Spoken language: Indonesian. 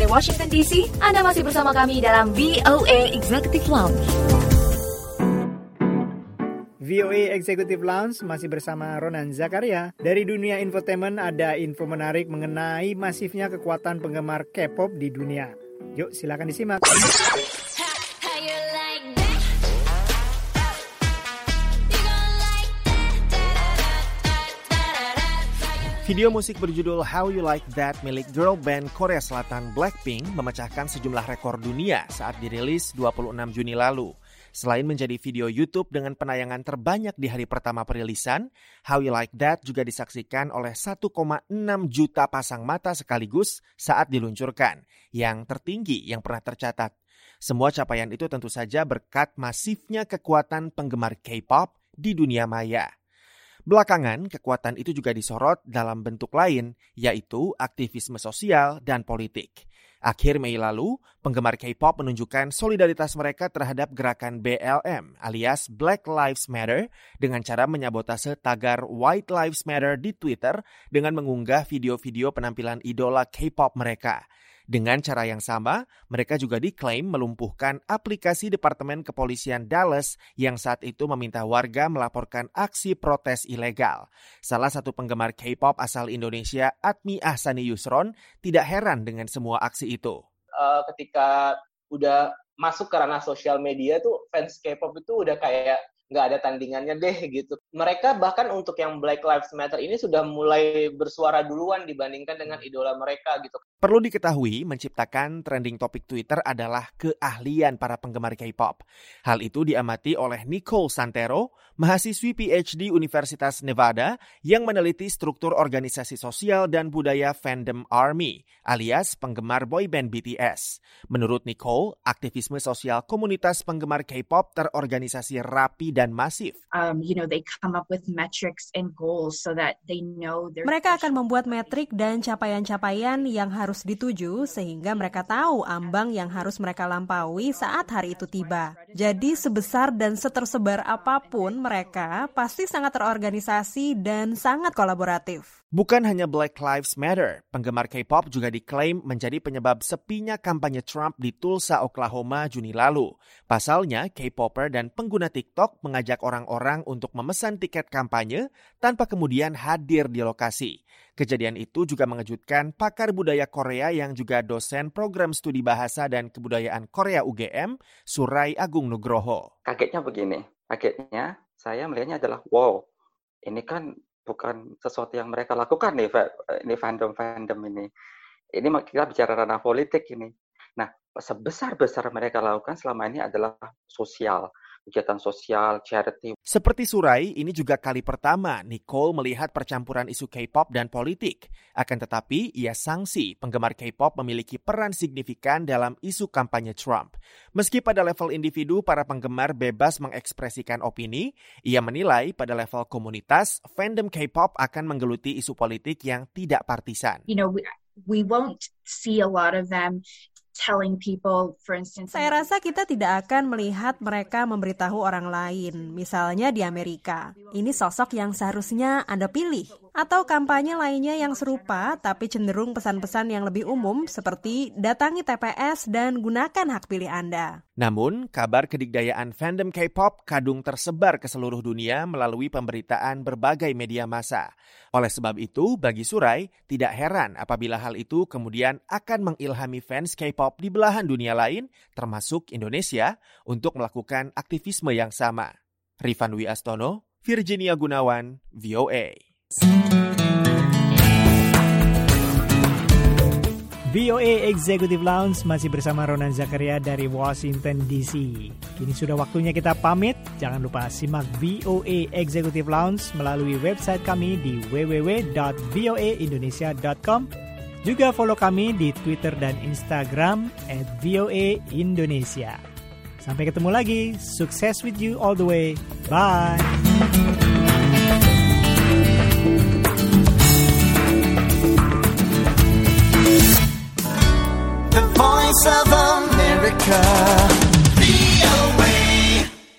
Washington DC. Anda masih bersama kami dalam VOA Executive Lounge. VOA Executive Lounge masih bersama Ronan Zakaria. Dari dunia infotainment ada info menarik mengenai masifnya kekuatan penggemar K-pop di dunia. Yuk silakan disimak. Video musik berjudul How You Like That milik girl band Korea Selatan Blackpink memecahkan sejumlah rekor dunia saat dirilis 26 Juni lalu. Selain menjadi video YouTube dengan penayangan terbanyak di hari pertama perilisan, How You Like That juga disaksikan oleh 1,6 juta pasang mata sekaligus saat diluncurkan, yang tertinggi yang pernah tercatat. Semua capaian itu tentu saja berkat masifnya kekuatan penggemar K-pop di dunia maya. Belakangan, kekuatan itu juga disorot dalam bentuk lain, yaitu aktivisme sosial dan politik. Akhir Mei lalu, penggemar K-pop menunjukkan solidaritas mereka terhadap gerakan BLM alias Black Lives Matter dengan cara menyabotase tagar White Lives Matter di Twitter dengan mengunggah video-video penampilan idola K-pop mereka. Dengan cara yang sama, mereka juga diklaim melumpuhkan aplikasi Departemen Kepolisian Dallas yang saat itu meminta warga melaporkan aksi protes ilegal. Salah satu penggemar K-pop asal Indonesia, Admi Ahsani Yusron, tidak heran dengan semua aksi itu. Ketika udah masuk ke ranah sosial media tuh, fans K-pop itu udah kayak nggak ada tandingannya deh gitu. Mereka bahkan untuk yang Black Lives Matter ini sudah mulai bersuara duluan dibandingkan dengan idola mereka gitu. Perlu diketahui, menciptakan trending topik Twitter adalah keahlian para penggemar K-pop. Hal itu diamati oleh Nicole Santero, mahasiswi PhD Universitas Nevada yang meneliti struktur organisasi sosial dan budaya fandom ARMY, alias penggemar boyband BTS. Menurut Nicole, aktivisme sosial komunitas penggemar K-pop terorganisasi rapi dan masif. They come up with metrics and goals so that they know mereka akan membuat metrik dan capaian-capaian yang harus dituju sehingga mereka tahu ambang yang harus mereka lampaui saat hari itu tiba. Jadi sebesar dan setersebar apapun mereka pasti sangat terorganisasi dan sangat kolaboratif. Bukan hanya Black Lives Matter, penggemar K-pop juga diklaim menjadi penyebab sepinya kampanye Trump di Tulsa, Oklahoma, Juni lalu. Pasalnya, K-popper dan pengguna TikTok mengajak orang-orang untuk memesan tiket kampanye tanpa kemudian hadir di lokasi. Kejadian itu juga mengejutkan pakar budaya Korea yang juga dosen program studi bahasa dan kebudayaan Korea UGM, Surai Agung Nugroho. Kagetnya begini, saya melihatnya adalah wow, ini kan bukan sesuatu yang mereka lakukan nih, ini fandom ini. Ini kita bicara ranah politik ini. Nah, sebesar-besar mereka lakukan selama ini adalah sosial, kegiatan sosial, charity. Seperti Surai, ini juga kali pertama Nicole melihat percampuran isu K-pop dan politik. Akan tetapi, ia sangsi penggemar K-pop memiliki peran signifikan dalam isu kampanye Trump. Meski pada level individu para penggemar bebas mengekspresikan opini, ia menilai pada level komunitas, fandom K-pop akan menggeluti isu politik yang tidak partisan. We won't see a lot of them telling people, for instance. Saya rasa kita tidak akan melihat mereka memberitahu orang lain, misalnya di Amerika. Ini sosok yang seharusnya Anda pilih. Atau kampanye lainnya yang serupa, tapi cenderung pesan-pesan yang lebih umum seperti datangi TPS dan gunakan hak pilih Anda. Namun, kabar kedikdayaan fandom K-pop kadung tersebar ke seluruh dunia melalui pemberitaan berbagai media massa. Oleh sebab itu, bagi Surai, tidak heran apabila hal itu kemudian akan mengilhami fans K-pop di belahan dunia lain, termasuk Indonesia, untuk melakukan aktivisme yang sama. Rifan Dwi Astono, Virginia Gunawan, VOA. VOA Executive Lounge masih bersama Ronan Zakaria dari Washington DC. Kini sudah waktunya kita pamit. Jangan lupa simak VOA Executive Lounge melalui website kami di www.voaindonesia.com. Juga follow kami di Twitter dan Instagram @voaindonesia. Sampai ketemu lagi. Sukses with you all the way. Bye. The Voice of America.